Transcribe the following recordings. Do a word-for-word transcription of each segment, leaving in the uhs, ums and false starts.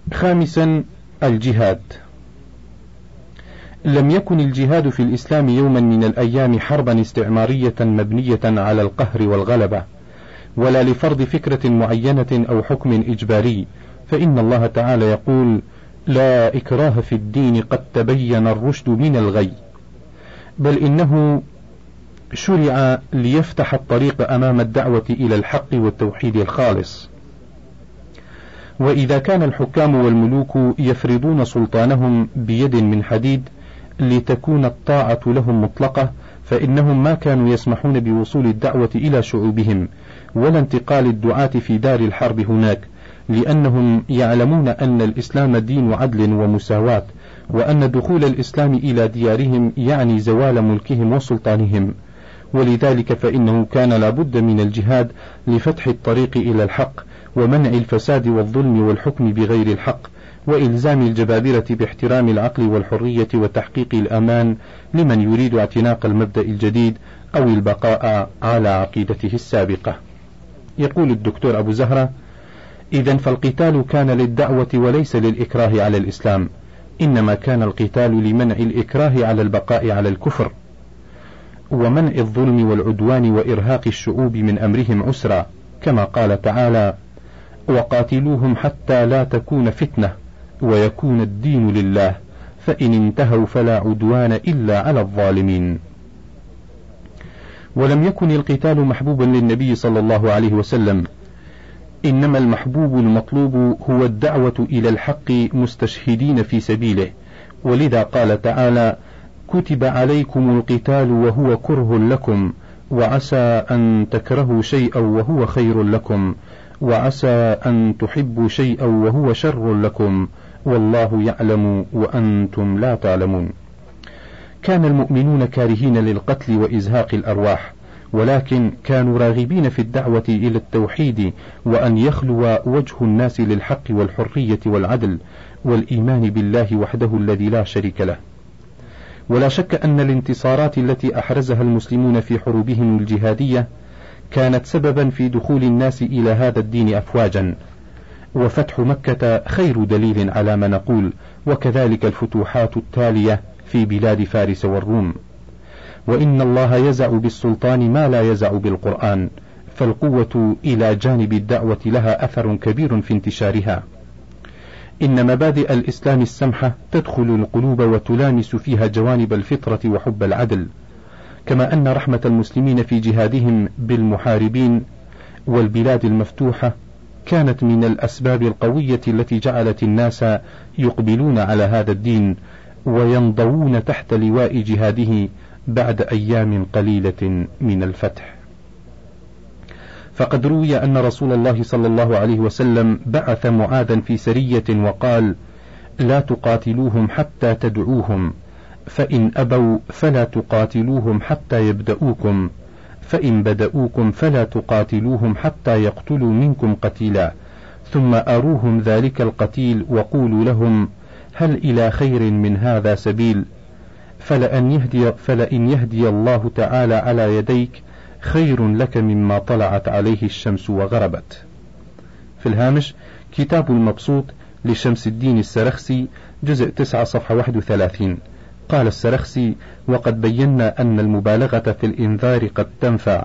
خامسا، الجهاد. لم يكن الجهاد في الإسلام يوما من الأيام حربا استعمارية مبنية على القهر والغلبة، ولا لفرض فكرة معينة أو حكم إجباري، فإن الله تعالى يقول: لا إكراه في الدين قد تبين الرشد من الغي، بل إنه شرع ليفتح الطريق أمام الدعوة إلى الحق والتوحيد الخالص. وإذا كان الحكام والملوك يفرضون سلطانهم بيد من حديد لتكون الطاعة لهم مطلقة، فإنهم ما كانوا يسمحون بوصول الدعوة إلى شعوبهم ولا انتقال الدعاة في دار الحرب هناك، لأنهم يعلمون أن الإسلام دين عدل ومساواة، وأن دخول الإسلام إلى ديارهم يعني زوال ملكهم وسلطانهم. ولذلك فإنه كان لابد من الجهاد لفتح الطريق إلى الحق ومنع الفساد والظلم والحكم بغير الحق، وإلزام الجبابرة باحترام العقل والحرية وتحقيق الأمان لمن يريد اعتناق المبدأ الجديد أو البقاء على عقيدته السابقة. يقول الدكتور أبو زهرة: إذن فالقتال كان للدعوة وليس للإكراه على الإسلام، إنما كان القتال لمنع الإكراه على البقاء على الكفر، ومنع الظلم والعدوان وإرهاق الشعوب من أمرهم عسرا، كما قال تعالى: وقاتلوهم حتى لا تكون فتنة ويكون الدين لله فإن انتهوا فلا عدوان إلا على الظالمين. ولم يكن القتال محبوبا للنبي صلى الله عليه وسلم، إنما المحبوب المطلوب هو الدعوة إلى الحق مستشهدين في سبيله، ولذا قال تعالى: كتب عليكم القتال وهو كره لكم وعسى أن تكرهوا شيئا وهو خير لكم وعسى أن تحبوا شيئا وهو شر لكم والله يعلم وأنتم لا تعلمون. كان المؤمنون كارهين للقتل وإزهاق الأرواح، ولكن كانوا راغبين في الدعوة إلى التوحيد وأن يخلو وجه الناس للحق والحرية والعدل والإيمان بالله وحده الذي لا شريك له. ولا شك أن الانتصارات التي أحرزها المسلمون في حروبهم الجهادية كانت سببا في دخول الناس إلى هذا الدين أفواجا، وفتح مكة خير دليل على ما نقول، وكذلك الفتوحات التالية في بلاد فارس والروم. وإن الله يزع بالسلطان ما لا يزع بالقرآن، فالقوة إلى جانب الدعوة لها أثر كبير في انتشارها. إن مبادئ الإسلام السمحة تدخل القلوب وتلامس فيها جوانب الفطرة وحب العدل، كما أن رحمة المسلمين في جهادهم بالمحاربين والبلاد المفتوحة كانت من الأسباب القوية التي جعلت الناس يقبلون على هذا الدين وينضوون تحت لواء جهاده بعد أيام قليلة من الفتح. فقد روي أن رسول الله صلى الله عليه وسلم بعث معاذا في سرية وقال: لا تقاتلوهم حتى تدعوهم، فإن أبوا فلا تقاتلوهم حتى يبدؤوكم، فإن بدؤوكم فلا تقاتلوهم حتى يقتلوا منكم قتيلا، ثم أروهم ذلك القتيل وقولوا لهم: هل إلى خير من هذا سبيل؟ فلأن يهدي فلئن يهدي الله تعالى على يديك خير لك مما طلعت عليه الشمس وغربت. في الهامش: كتاب المبسوط لشمس الدين السرخسي، جزء تسعة صفحة واحد وثلاثين. قال السرخسي: وقد بينا أن المبالغة في الإنذار قد تنفع،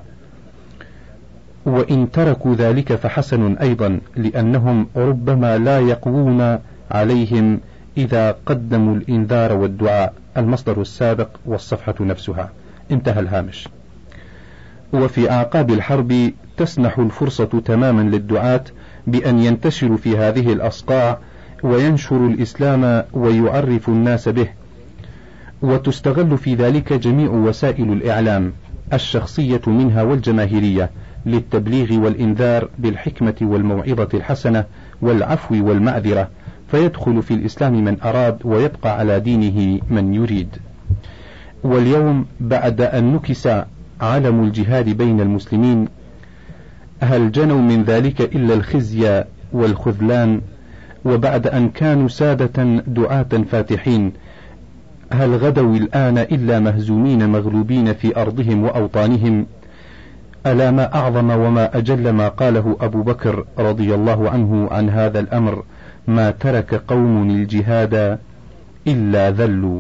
وإن تركوا ذلك فحسن أيضا، لأنهم ربما لا يقوون عليهم إذا قدموا الإنذار والدعاء. المصدر السابق والصفحة نفسها. انتهى الهامش. وفي أعقاب الحرب تسنح الفرصة تماما للدعاة بأن ينتشروا في هذه الأصقاع وينشروا الإسلام ويعرفوا الناس به، وتستغل في ذلك جميع وسائل الإعلام الشخصية منها والجماهيرية للتبليغ والإنذار بالحكمة والموعظة الحسنة والعفو والمعذرة، فيدخل في الإسلام من أراد ويبقى على دينه من يريد. واليوم بعد أن نكس علم الجهاد بين المسلمين، هل جنوا من ذلك إلا الخزي والخذلان؟ وبعد أن كانوا سادة دعاة فاتحين، هل غدوا الآن إلا مهزومين مغلوبين في أرضهم وأوطانهم؟ ألا ما أعظم وما أجل ما قاله أبو بكر رضي الله عنه عن هذا الأمر، ما ترك قوم الجهاد إلا ذلوا.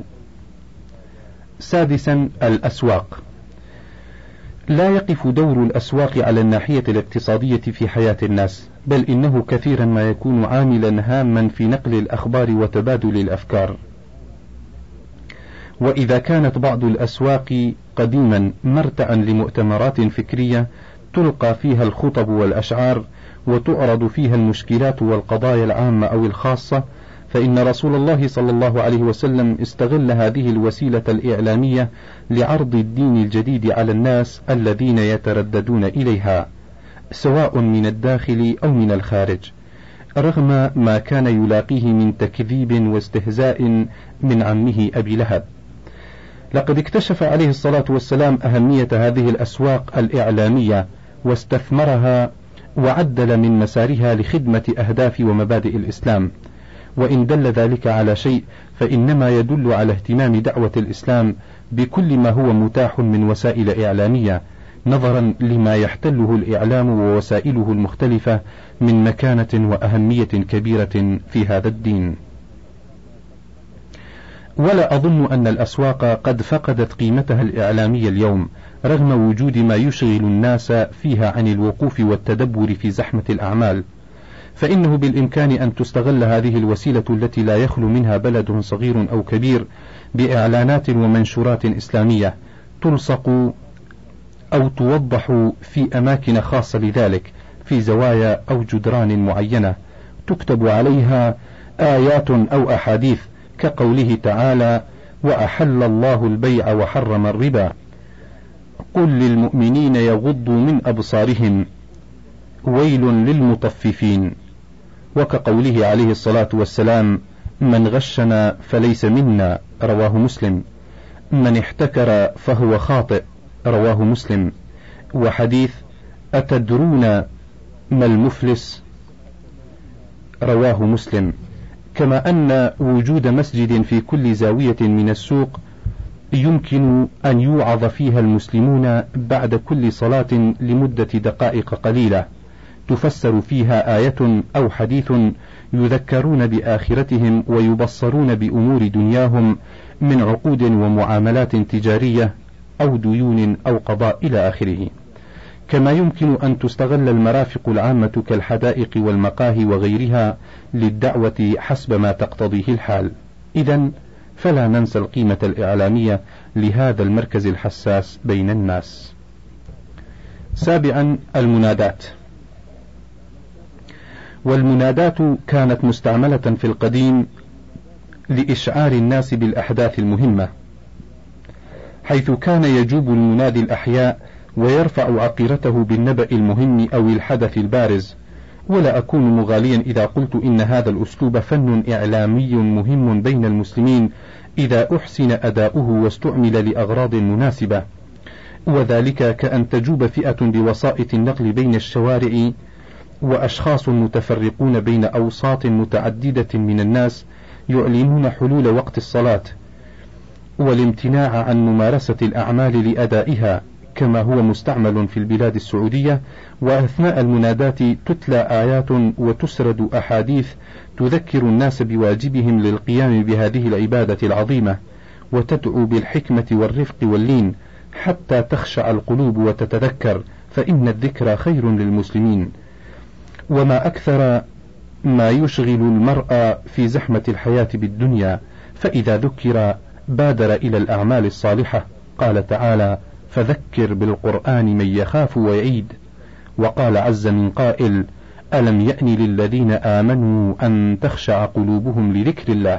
سادسا الأسواق. لا يقف دور الأسواق على الناحية الاقتصادية في حياة الناس، بل إنه كثيرا ما يكون عاملا هاما في نقل الأخبار وتبادل الأفكار. وإذا كانت بعض الأسواق قديما مرتعا لمؤتمرات فكرية تلقى فيها الخطب والأشعار وتعرض فيها المشكلات والقضايا العامة أو الخاصة، فإن رسول الله صلى الله عليه وسلم استغل هذه الوسيلة الإعلامية لعرض الدين الجديد على الناس الذين يترددون إليها، سواء من الداخل أو من الخارج، رغم ما كان يلاقيه من تكذيب واستهزاء من عمه أبي لهب. لقد اكتشف عليه الصلاة والسلام أهمية هذه الأسواق الإعلامية واستثمرها وعدل من مسارها لخدمة أهداف ومبادئ الإسلام، وإن دل ذلك على شيء فإنما يدل على اهتمام دعوة الإسلام بكل ما هو متاح من وسائل إعلامية، نظرا لما يحتله الإعلام ووسائله المختلفة من مكانة وأهمية كبيرة في هذا الدين. ولا أظن أن الأسواق قد فقدت قيمتها الإعلامية اليوم، رغم وجود ما يشغل الناس فيها عن الوقوف والتدبر في زحمة الأعمال، فإنه بالإمكان أن تستغل هذه الوسيلة التي لا يخلو منها بلد صغير أو كبير بإعلانات ومنشورات إسلامية تلصق أو توضح في أماكن خاصة لذلك، في زوايا أو جدران معينة تكتب عليها آيات أو أحاديث كقوله تعالى: وأحل الله البيع وحرم الربا، قل للمؤمنين يغضوا من أبصارهم، ويل للمطففين، وكقوله عليه الصلاة والسلام: من غشنا فليس منا، رواه مسلم، من احتكر فهو خاطئ، رواه مسلم، وحديث أتدرون ما المفلس، رواه مسلم. كما أن وجود مسجد في كل زاوية من السوق يمكن أن يوعظ فيها المسلمون بعد كل صلاة لمدة دقائق قليلة، تفسر فيها آية أو حديث يذكرون بآخرتهم ويبصرون بأمور دنياهم من عقود ومعاملات تجارية أو ديون أو قضاء إلى آخره. كما يمكن أن تستغل المرافق العامة كالحدائق والمقاهي وغيرها للدعوة حسب ما تقتضيه الحال. إذن فلا ننسى القيمة الإعلامية لهذا المركز الحساس بين الناس. سابعا المنادات. والمنادات كانت مستعملة في القديم لإشعار الناس بالأحداث المهمة، حيث كان يجوب المنادي الأحياء ويرفع عقيرته بالنبأ المهم أو الحدث البارز. ولا أكون مغاليا إذا قلت إن هذا الأسلوب فن إعلامي مهم بين المسلمين إذا أحسن أداؤه واستعمل لأغراض مناسبة، وذلك كأن تجوب فئة بوسائط النقل بين الشوارع وأشخاص متفرقون بين أوساط متعددة من الناس يعلنون حلول وقت الصلاة والامتناع عن ممارسة الأعمال لأدائها، كما هو مستعمل في البلاد السعودية، وأثناء المنادات تتلى آيات وتسرد أحاديث تذكر الناس بواجبهم للقيام بهذه العبادة العظيمة، وتدعو بالحكمة والرفق واللين حتى تخشع القلوب وتتذكر، فإن الذكر خير للمسلمين. وما أكثر ما يشغل المرء في زحمة الحياة بالدنيا، فإذا ذكر بادر إلى الأعمال الصالحة. قال تعالى: فذكر بالقرآن من يخاف ويعيد. وقال عز من قائل: ألم يأن للذين آمنوا أن تخشع قلوبهم لذكر الله.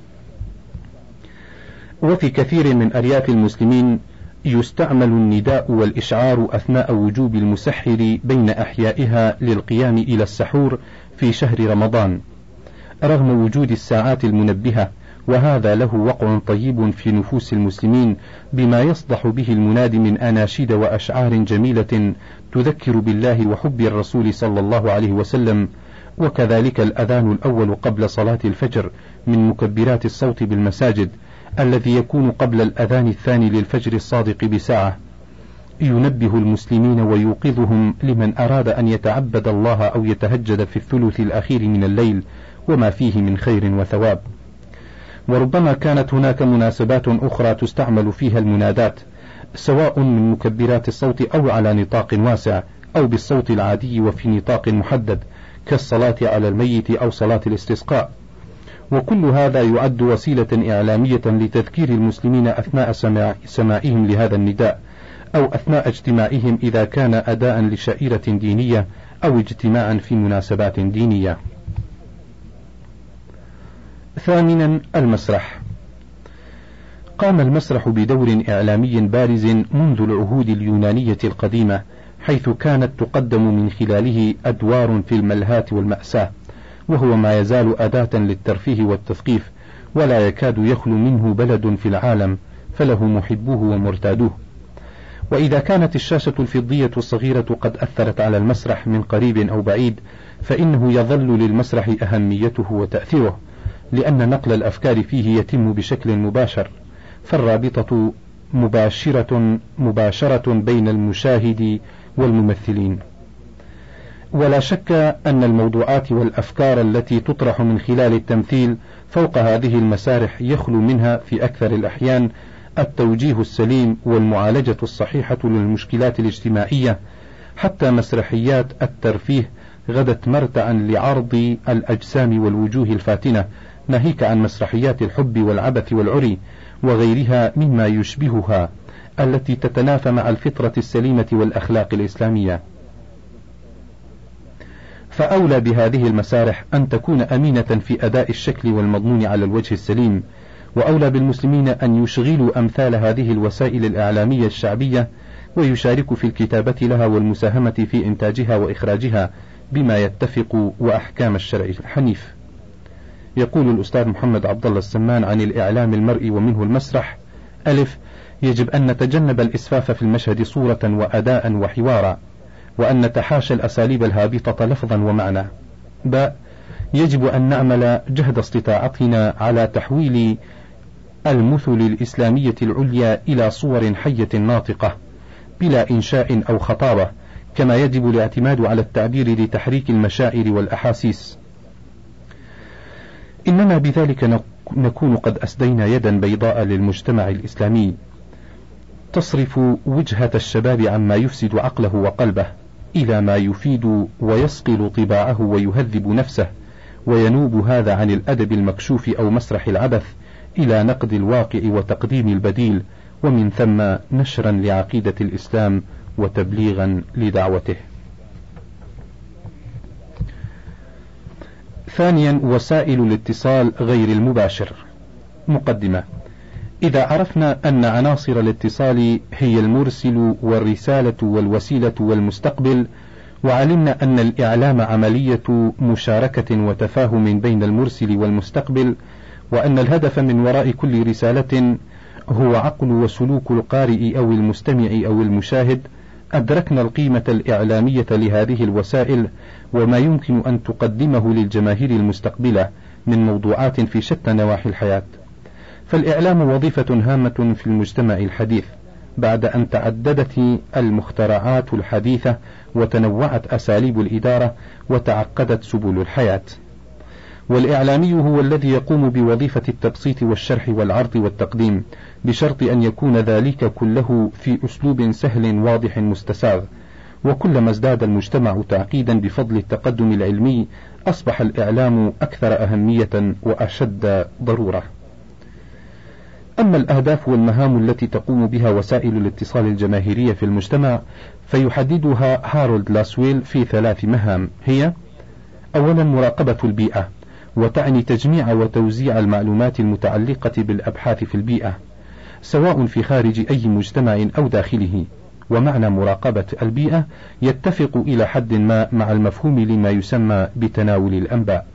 وفي كثير من أرياف المسلمين يستعمل النداء والإشعار أثناء وجوب المسحر بين أحيائها للقيام إلى السحور في شهر رمضان، رغم وجود الساعات المنبهة، وهذا له وقع طيب في نفوس المسلمين بما يصدح به المنادي من أناشيد وأشعار جميلة تذكر بالله وحب الرسول صلى الله عليه وسلم. وكذلك الأذان الأول قبل صلاة الفجر من مكبرات الصوت بالمساجد، الذي يكون قبل الأذان الثاني للفجر الصادق بساعة، ينبه المسلمين ويوقظهم لمن أراد أن يتعبد الله أو يتهجد في الثلث الأخير من الليل، وما فيه من خير وثواب. وربما كانت هناك مناسبات أخرى تستعمل فيها المنادات، سواء من مكبرات الصوت أو على نطاق واسع، أو بالصوت العادي وفي نطاق محدد كالصلاة على الميت أو صلاة الاستسقاء. وكل هذا يعد وسيلة إعلامية لتذكير المسلمين أثناء سماع سماعهم لهذا النداء، أو أثناء اجتماعهم إذا كان أداء لشعيرة دينية أو اجتماعا في مناسبات دينية. ثامنا، المسرح. قام المسرح بدور إعلامي بارز منذ العهود اليونانية القديمة، حيث كانت تقدم من خلاله أدوار في الملهاة والمأساة، وهو ما يزال أداة للترفيه والتثقيف، ولا يكاد يخلو منه بلد في العالم، فله محبوه ومرتادوه. وإذا كانت الشاشة الفضية الصغيرة قد أثرت على المسرح من قريب أو بعيد، فإنه يظل للمسرح أهميته وتأثيره، لأن نقل الأفكار فيه يتم بشكل مباشر، فالرابطة مباشرة مباشرة بين المشاهد والممثلين. ولا شك أن الموضوعات والأفكار التي تطرح من خلال التمثيل فوق هذه المسارح يخلو منها في أكثر الأحيان التوجيه السليم والمعالجة الصحيحة للمشكلات الاجتماعية، حتى مسرحيات الترفيه غدت مرتعا لعرض الأجسام والوجوه الفاتنة، ناهيك عن مسرحيات الحب والعبث والعري وغيرها مما يشبهها، التي تتنافى مع الفطرة السليمة والأخلاق الإسلامية. فأولى بهذه المسارح أن تكون أمينة في أداء الشكل والمضمون على الوجه السليم، وأولى بالمسلمين أن يشغلوا أمثال هذه الوسائل الإعلامية الشعبية ويشاركوا في الكتابة لها والمساهمة في إنتاجها وإخراجها بما يتفق وأحكام الشرع الحنيف. يقول الأستاذ محمد عبد الله السمان عن الإعلام المرئي ومنه المسرح: ألف، يجب أن نتجنب الإسفاف في المشهد صورة وأداء وحوارا، وأن نتحاشى الأساليب الهابطة لفظا ومعنى. ب، يجب أن نعمل جهد استطاعتنا على تحويل المثل الإسلامية العليا إلى صور حية ناطقة بلا إنشاء أو خطابة، كما يجب الاعتماد على التعبير لتحريك المشاعر والأحاسيس. إننا بذلك نكون قد أسدينا يدا بيضاء للمجتمع الإسلامي تصرف وجهة الشباب عما يفسد عقله وقلبه إلى ما يفيد ويصقل طباعه ويهذب نفسه، وينوب هذا عن الأدب المكشوف أو مسرح العبث إلى نقد الواقع وتقديم البديل، ومن ثم نشرا لعقيدة الإسلام وتبليغا لدعوته. ثانيا، وسائل الاتصال غير المباشر. مقدمة: إذا عرفنا أن عناصر الاتصال هي المرسل والرسالة والوسيلة والمستقبل، وعلمنا أن الإعلام عملية مشاركة وتفاهم بين المرسل والمستقبل، وأن الهدف من وراء كل رسالة هو عقل وسلوك القارئ أو المستمع أو المشاهد، أدركنا القيمة الإعلامية لهذه الوسائل وما يمكن أن تقدمه للجماهير المستقبلة من موضوعات في شتى نواحي الحياة. فالإعلام وظيفة هامة في المجتمع الحديث، بعد أن تعددت المخترعات الحديثة وتنوعت أساليب الإدارة وتعقدت سبل الحياة. والإعلامي هو الذي يقوم بوظيفة التبسيط والشرح والعرض والتقديم، بشرط أن يكون ذلك كله في أسلوب سهل واضح مستساغ. وكلما ازداد المجتمع تعقيدا بفضل التقدم العلمي، أصبح الإعلام أكثر أهمية وأشد ضرورة. أما الأهداف والمهام التي تقوم بها وسائل الاتصال الجماهيرية في المجتمع، فيحددها هارولد لاسويل في ثلاث مهام، هي: أولا، مراقبة البيئة، وتعني تجميع وتوزيع المعلومات المتعلقة بالأبحاث في البيئة، سواء في خارج أي مجتمع أو داخله. ومعنى مراقبة البيئة يتفق إلى حد ما مع المفهوم لما يسمى بتناول الأنباء.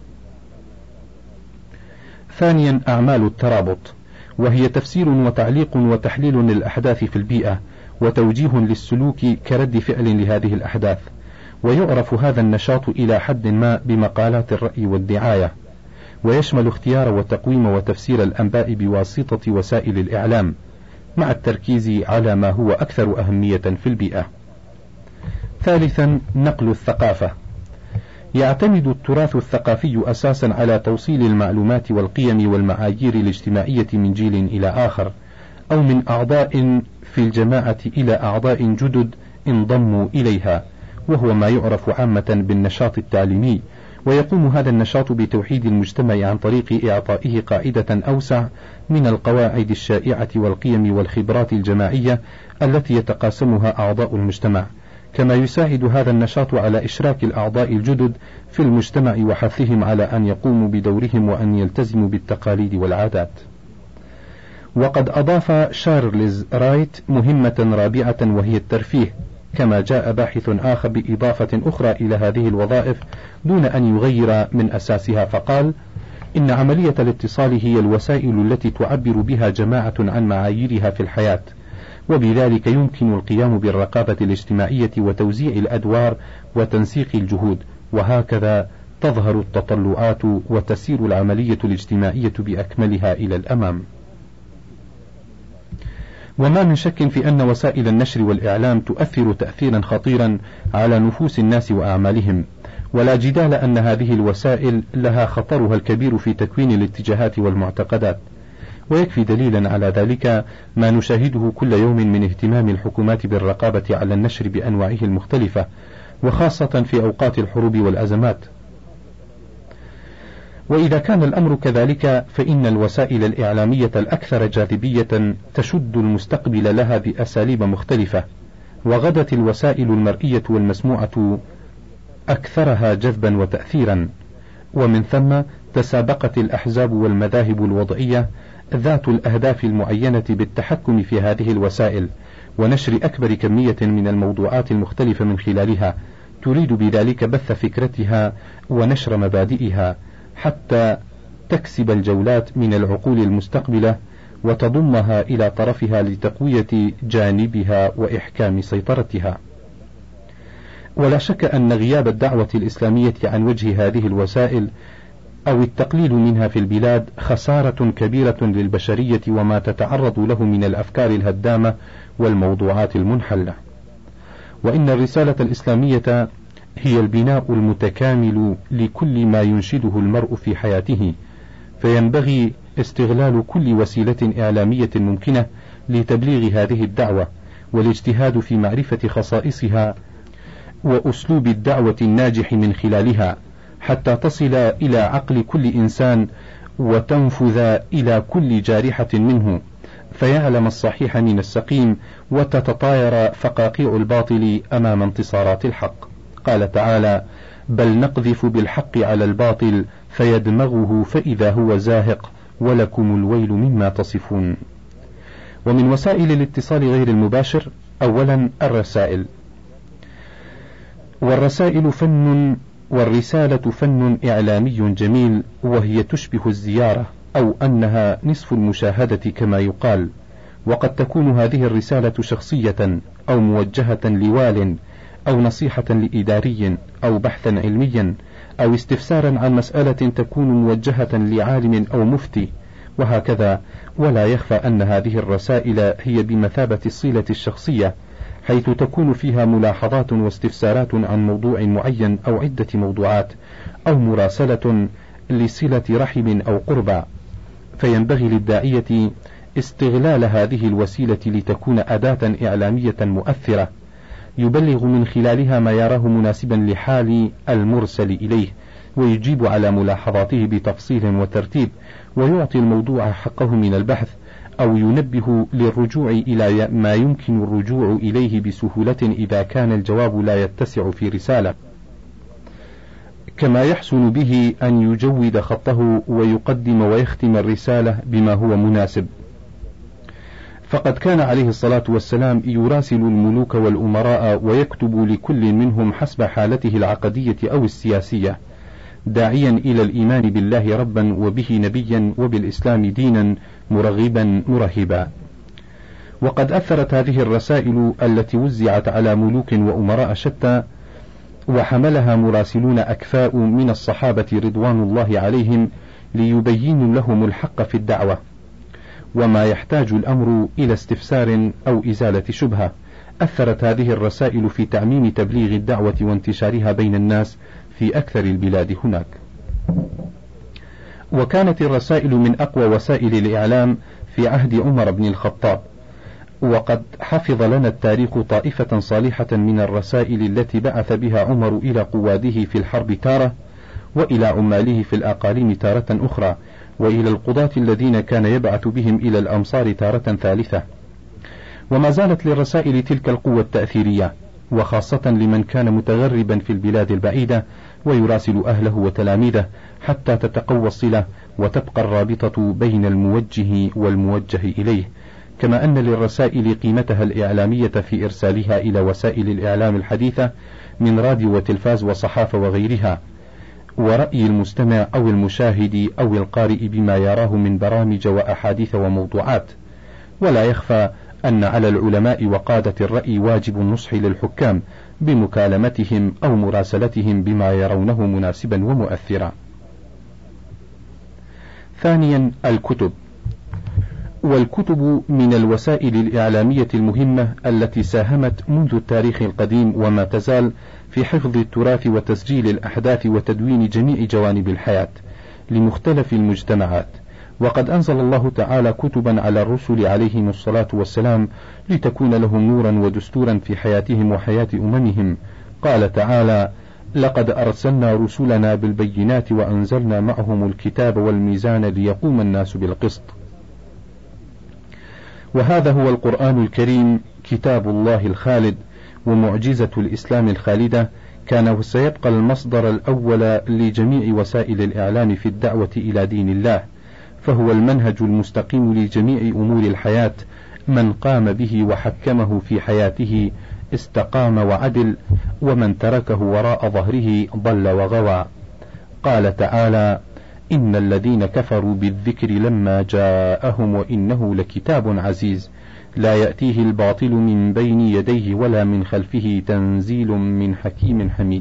ثانيا، أعمال الترابط، وهي تفسير وتعليق وتحليل للأحداث في البيئة، وتوجيه للسلوك كرد فعل لهذه الأحداث. ويعرف هذا النشاط إلى حد ما بمقالات الرأي والدعاية، ويشمل اختيار وتقويم وتفسير الأنباء بواسطة وسائل الإعلام، مع التركيز على ما هو أكثر أهمية في البيئة. ثالثا، نقل الثقافة، يعتمد التراث الثقافي أساسا على توصيل المعلومات والقيم والمعايير الاجتماعية من جيل إلى آخر، أو من أعضاء في الجماعة إلى أعضاء جدد انضموا إليها، وهو ما يعرف عامة بالنشاط التعليمي. ويقوم هذا النشاط بتوحيد المجتمع عن طريق إعطائه قاعدة أوسع من القواعد الشائعة والقيم والخبرات الجماعية التي يتقاسمها أعضاء المجتمع، كما يساعد هذا النشاط على إشراك الأعضاء الجدد في المجتمع وحثهم على أن يقوموا بدورهم وأن يلتزموا بالتقاليد والعادات. وقد أضاف شارلز رايت مهمة رابعة وهي الترفيه، كما جاء باحث آخر بإضافة أخرى إلى هذه الوظائف دون أن يغير من أساسها، فقال: إن عملية الاتصال هي الوسائل التي تعبر بها جماعة عن معاييرها في الحياة، وبذلك يمكن القيام بالرقابة الاجتماعية وتوزيع الأدوار وتنسيق الجهود، وهكذا تظهر التطلعات وتسير العملية الاجتماعية بأكملها إلى الأمام. وما من شك في أن وسائل النشر والإعلام تؤثر تأثيرا خطيرا على نفوس الناس وأعمالهم، ولا جدال أن هذه الوسائل لها خطرها الكبير في تكوين الاتجاهات والمعتقدات. ويكفي دليلا على ذلك ما نشاهده كل يوم من اهتمام الحكومات بالرقابة على النشر بأنواعه المختلفة، وخاصة في أوقات الحروب والأزمات. وإذا كان الأمر كذلك فإن الوسائل الإعلامية الأكثر جاذبية تشد المستقبل لها بأساليب مختلفة، وغدت الوسائل المرئية والمسموعة أكثرها جذبا وتأثيرا، ومن ثم تسابقت الأحزاب والمذاهب الوضعية ذات الأهداف المعينة بالتحكم في هذه الوسائل ونشر أكبر كمية من الموضوعات المختلفة من خلالها، تريد بذلك بث فكرتها ونشر مبادئها، حتى تكسب الجولات من العقول المستقبلة وتضمها إلى طرفها لتقوية جانبها وإحكام سيطرتها. ولا شك أن غياب الدعوة الإسلامية عن وجه هذه الوسائل أو التقليل منها في البلاد خسارة كبيرة للبشرية وما تتعرض له من الأفكار الهدامة والموضوعات المنحلة. وإن الرسالة الإسلامية هي البناء المتكامل لكل ما ينشده المرء في حياته، فينبغي استغلال كل وسيلة إعلامية ممكنة لتبليغ هذه الدعوة، والاجتهاد في معرفة خصائصها وأسلوب الدعوة الناجح من خلالها، حتى تصل إلى عقل كل إنسان وتنفذ إلى كل جارحة منه، فيعلم الصحيح من السقيم وتتطاير فقاقيع الباطل أمام انتصارات الحق. قال تعالى: بل نقذف بالحق على الباطل فيدمغه فإذا هو زاهق ولكم الويل مما تصفون. ومن وسائل الاتصال غير المباشر: أولا الرسائل. والرسائل فن والرسالة فن إعلامي جميل، وهي تشبه الزيارة أو أنها نصف المشاهدة كما يقال. وقد تكون هذه الرسالة شخصية أو موجهة لوال أو نصيحة لإداري أو بحثا علميا أو استفسارا عن مسألة تكون موجهة لعالم أو مفتي، وهكذا. ولا يخفى أن هذه الرسائل هي بمثابة الصلة الشخصية، حيث تكون فيها ملاحظات واستفسارات عن موضوع معين أو عدة موضوعات، أو مراسلة لصلة رحم أو قربى. فينبغي للداعية استغلال هذه الوسيلة لتكون أداة إعلامية مؤثرة، يبلغ من خلالها ما يراه مناسبا لحال المرسل إليه، ويجيب على ملاحظاته بتفصيل وترتيب، ويعطي الموضوع حقه من البحث، أو ينبه للرجوع إلى ما يمكن الرجوع إليه بسهولة إذا كان الجواب لا يتسع في رسالة، كما يحسن به أن يجود خطه ويقدم ويختم الرسالة بما هو مناسب. فقد كان عليه الصلاة والسلام يراسل الملوك والأمراء ويكتب لكل منهم حسب حالته العقدية أو السياسية، داعيا إلى الإيمان بالله ربا وبه نبيا وبالإسلام دينا، مرغبا مرهبا. وقد أثرت هذه الرسائل التي وزعت على ملوك وأمراء شتى وحملها مراسلون أكفاء من الصحابة رضوان الله عليهم ليبينوا لهم الحق في الدعوة، وما يحتاج الأمر إلى استفسار أو إزالة شبهة. أثرت هذه الرسائل في تعميم تبليغ الدعوة وانتشارها بين الناس في أكثر البلاد هناك. وكانت الرسائل من أقوى وسائل الإعلام في عهد عمر بن الخطاب، وقد حفظ لنا التاريخ طائفة صالحة من الرسائل التي بعث بها عمر إلى قواده في الحرب تارة، وإلى عماله في الأقاليم تارة أخرى، وإلى القضاة الذين كان يبعث بهم إلى الأمصار تارة ثالثة. وما زالت للرسائل تلك القوة التأثيرية، وخاصة لمن كان متغربا في البلاد البعيدة ويراسل أهله وتلاميذه، حتى تتقوى الصلة وتبقى الرابطة بين الموجه والموجه إليه. كما أن للرسائل قيمتها الإعلامية في إرسالها إلى وسائل الإعلام الحديثة من راديو وتلفاز وصحافة وغيرها، ورأي المستمع أو المشاهد أو القارئ بما يراه من برامج وأحاديث وموضوعات. ولا يخفى أن على العلماء وقادة الرأي واجب النصح للحكام بمكالمتهم أو مراسلتهم بما يرونه مناسبا ومؤثرا. ثانيا، الكتب. والكتب من الوسائل الإعلامية المهمة التي ساهمت منذ التاريخ القديم وما تزال في حفظ التراث وتسجيل الأحداث وتدوين جميع جوانب الحياة لمختلف المجتمعات. وقد أنزل الله تعالى كتبا على الرسل عليهم الصلاة والسلام لتكون لهم نورا ودستورا في حياتهم وحياة أممهم. قال تعالى: لقد أرسلنا رسلنا بالبينات وأنزلنا معهم الكتاب والميزان ليقوم الناس بالقسط. وهذا هو القرآن الكريم، كتاب الله الخالد ومعجزة الإسلام الخالدة، كان وسيبقى المصدر الأول لجميع وسائل الإعلام في الدعوة إلى دين الله، فهو المنهج المستقيم لجميع أمور الحياة. من قام به وحكمه في حياته استقام وعدل، ومن تركه وراء ظهره ضل وغوى. قال تعالى: إن الذين كفروا بالذكر لما جاءهم وإنه لكتاب عزيز لا يأتيه الباطل من بين يديه ولا من خلفه تنزيل من حكيم حميد.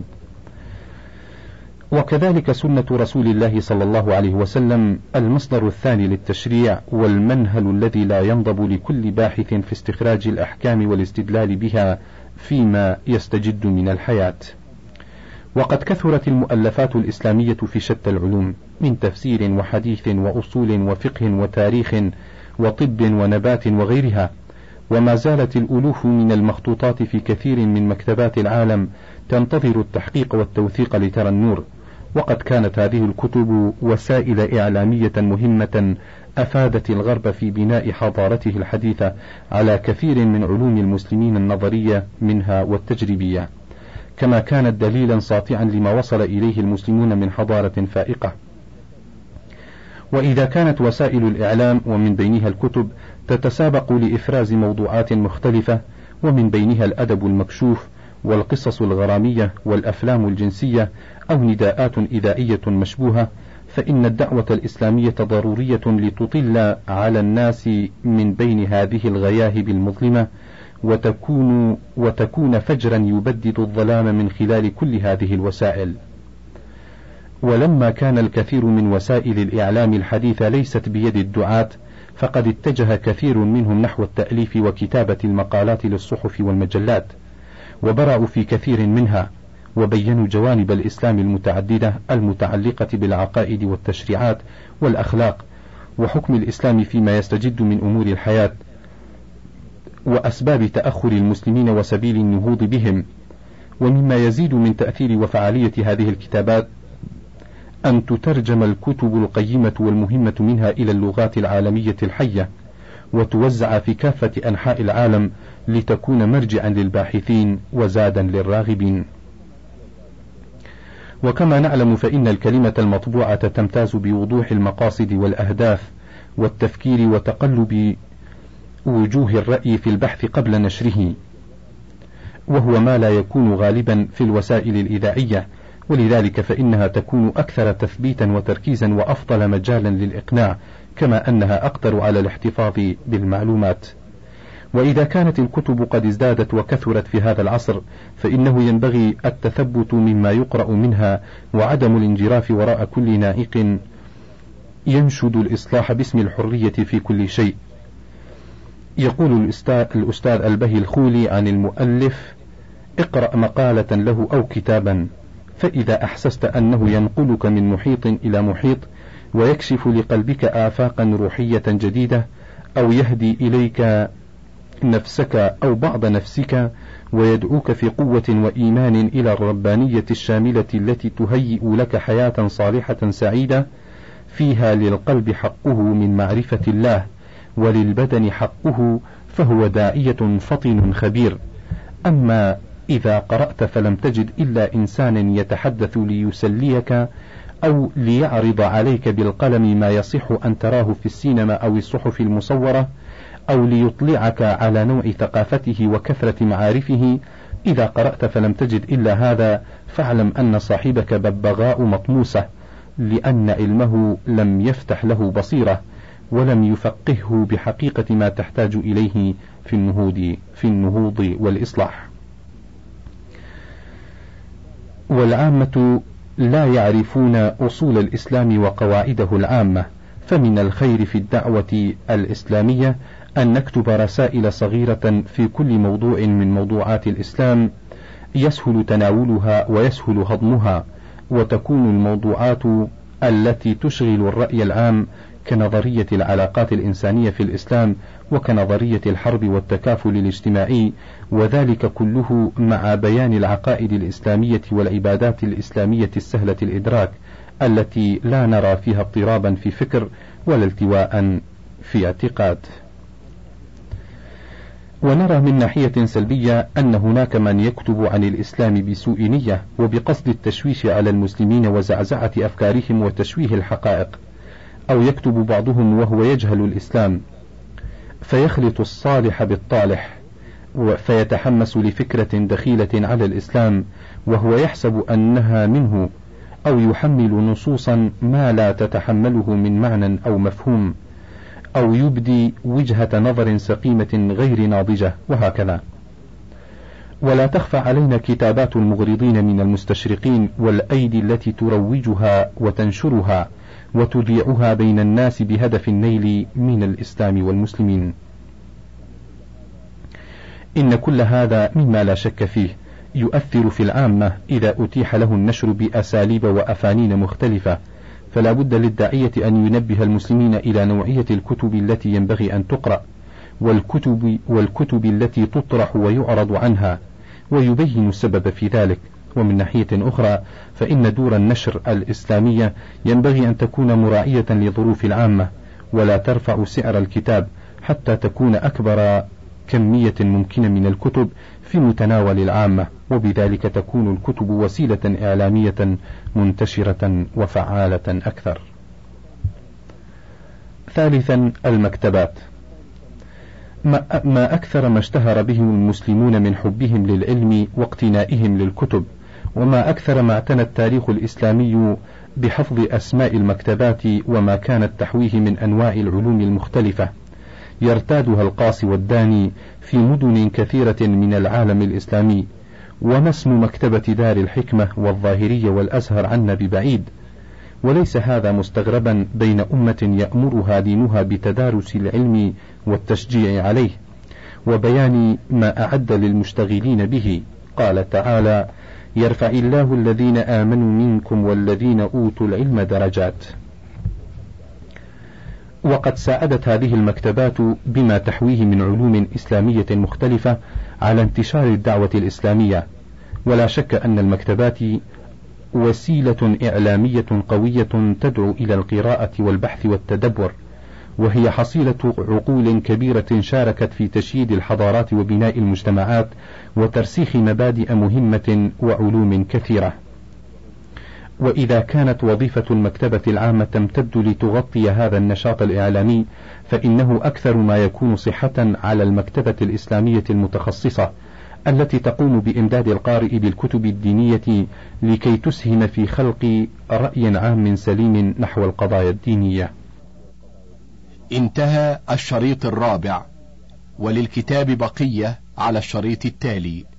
وكذلك سنة رسول الله صلى الله عليه وسلم المصدر الثاني للتشريع والمنهل الذي لا ينضب لكل باحث في استخراج الأحكام والاستدلال بها فيما يستجد من الحياة. وقد كثرت المؤلفات الإسلامية في شتى العلوم من تفسير وحديث وأصول وفقه وتاريخ وطب ونبات وغيرها، وما زالت الألوف من المخطوطات في كثير من مكتبات العالم تنتظر التحقيق والتوثيق لترى النور. وقد كانت هذه الكتب وسائل إعلامية مهمة أفادت الغرب في بناء حضارته الحديثة على كثير من علوم المسلمين النظرية منها والتجريبية، كما كانت دليلا ساطعا لما وصل إليه المسلمون من حضارة فائقة. وإذا كانت وسائل الإعلام ومن بينها الكتب تتسابق لإفراز موضوعات مختلفة، ومن بينها الأدب المكشوف والقصص الغرامية والأفلام الجنسية أو نداءات إذائية مشبوهة، فإن الدعوة الإسلامية ضرورية لتطل على الناس من بين هذه الغياهب المظلمة، وتكون, وتكون فجرا يبدد الظلام من خلال كل هذه الوسائل. ولما كان الكثير من وسائل الإعلام الحديثة ليست بيد الدعاة، فقد اتجه كثير منهم نحو التأليف وكتابة المقالات للصحف والمجلات، وبرعوا في كثير منها، وبينوا جوانب الإسلام المتعددة المتعلقة بالعقائد والتشريعات والأخلاق وحكم الإسلام فيما يستجد من أمور الحياة، وأسباب تأخر المسلمين وسبيل النهوض بهم. ومما يزيد من تأثير وفعالية هذه الكتابات أن تترجم الكتب القيمة والمهمة منها إلى اللغات العالمية الحية، وتوزع في كافة أنحاء العالم لتكون مرجعا للباحثين وزادا للراغبين. وكما نعلم فإن الكلمة المطبوعة تمتاز بوضوح المقاصد والأهداف والتفكير وتقلب وجوه الرأي في البحث قبل نشره، وهو ما لا يكون غالبا في الوسائل الإذاعية، ولذلك فإنها تكون أكثر تثبيتا وتركيزا وأفضل مجالا للإقناع، كما أنها أقدر على الاحتفاظ بالمعلومات. وإذا كانت الكتب قد ازدادت وكثرت في هذا العصر، فإنه ينبغي التثبت مما يقرأ منها وعدم الانجراف وراء كل نائق ينشد الإصلاح باسم الحرية في كل شيء. يقول الأستاذ, الأستاذ البهي الخولي عن المؤلف: اقرأ مقالة له أو كتابا فإذا أحسست أنه ينقلك من محيط إلى محيط ويكشف لقلبك آفاقا روحية جديدة، أو يهدي إليك نفسك أو بعض نفسك ويدعوك في قوة وإيمان إلى الربانية الشاملة التي تهيئ لك حياة صالحة سعيدة فيها للقلب حقه من معرفة الله وللبدن حقه، فهو داعية فطن خبير. أما إذا قرأت فلم تجد إلا إنسان يتحدث ليسليك أو ليعرض عليك بالقلم ما يصح أن تراه في السينما أو الصحف المصورة، أو ليطلعك على نوع ثقافته وكثرة معارفه، إذا قرأت فلم تجد إلا هذا فاعلم أن صاحبك ببغاء مطموسة، لأن علمه لم يفتح له بصيرة ولم يفقهه بحقيقة ما تحتاج إليه في النهوض في النهوض والإصلاح. والعامة لا يعرفون أصول الإسلام وقواعده العامة، فمن الخير في الدعوة الإسلامية أن نكتب رسائل صغيرة في كل موضوع من موضوعات الإسلام يسهل تناولها ويسهل هضمها، وتكون الموضوعات التي تشغل الرأي العام كنظرية العلاقات الإنسانية في الإسلام وكنظرية الحرب والتكافل الاجتماعي، وذلك كله مع بيان العقائد الإسلامية والعبادات الإسلامية السهلة الإدراك التي لا نرى فيها اضطرابا في فكر ولا التواء في اعتقاد. ونرى من ناحية سلبية أن هناك من يكتب عن الإسلام بسوء نية وبقصد التشويش على المسلمين وزعزعة أفكارهم وتشويه الحقائق، أو يكتب بعضهم وهو يجهل الإسلام فيخلط الصالح بالطالح فيتحمس لفكرة دخيلة على الإسلام وهو يحسب أنها منه، أو يحمل نصوصا ما لا تتحمله من معنى أو مفهوم، أو يبدي وجهة نظر سقيمة غير ناضجة، وهكذا. ولا تخفى علينا كتابات المغرضين من المستشرقين والأيدي التي تروجها وتنشرها وتذيعها بين الناس بهدف النيل من الإسلام والمسلمين. إن كل هذا مما لا شك فيه يؤثر في العامة إذا أتيح له النشر بأساليب وأفانين مختلفة، فلا بد للداعية أن ينبه المسلمين إلى نوعية الكتب التي ينبغي أن تقرأ، والكتب, والكتب التي تطرح ويعرض عنها، ويبين السبب في ذلك. ومن ناحية أخرى فإن دور النشر الإسلامية ينبغي أن تكون مراعية لظروف العامة، ولا ترفع سعر الكتاب حتى تكون أكبر كمية ممكنة من الكتب في متناول العامة، وبذلك تكون الكتب وسيلة إعلامية منتشرة وفعالة أكثر. ثالثا، المكتبات. ما أكثر ما اشتهر به المسلمون من حبهم للعلم واقتنائهم للكتب، وما أكثر ما اعتنى التاريخ الإسلامي بحفظ أسماء المكتبات وما كانت تحويه من أنواع العلوم المختلفة يرتادها القاصي والداني في مدن كثيرة من العالم الإسلامي. وما اسم مكتبة دار الحكمة والظاهرية والأزهر عنا ببعيد، وليس هذا مستغربا بين أمة يأمرها دينها بتدارس العلم والتشجيع عليه وبيان ما أعد للمشتغلين به. قال تعالى: يرفع الله الذين آمنوا منكم والذين أوتوا العلم درجات. وقد ساعدت هذه المكتبات بما تحويه من علوم إسلامية مختلفة على انتشار الدعوة الإسلامية، ولا شك أن المكتبات وسيلة إعلامية قوية تدعو إلى القراءة والبحث والتدبر، وهي حصيلة عقول كبيرة شاركت في تشييد الحضارات وبناء المجتمعات وترسيخ مبادئ مهمة وعلوم كثيرة. وإذا كانت وظيفة المكتبة العامة تمتد لتغطي هذا النشاط الإعلامي، فإنه أكثر ما يكون صحة على المكتبة الإسلامية المتخصصة التي تقوم بإمداد القارئ بالكتب الدينية لكي تسهم في خلق رأي عام سليم نحو القضايا الدينية. انتهى الشريط الرابع، وللكتاب بقية على الشريط التالي.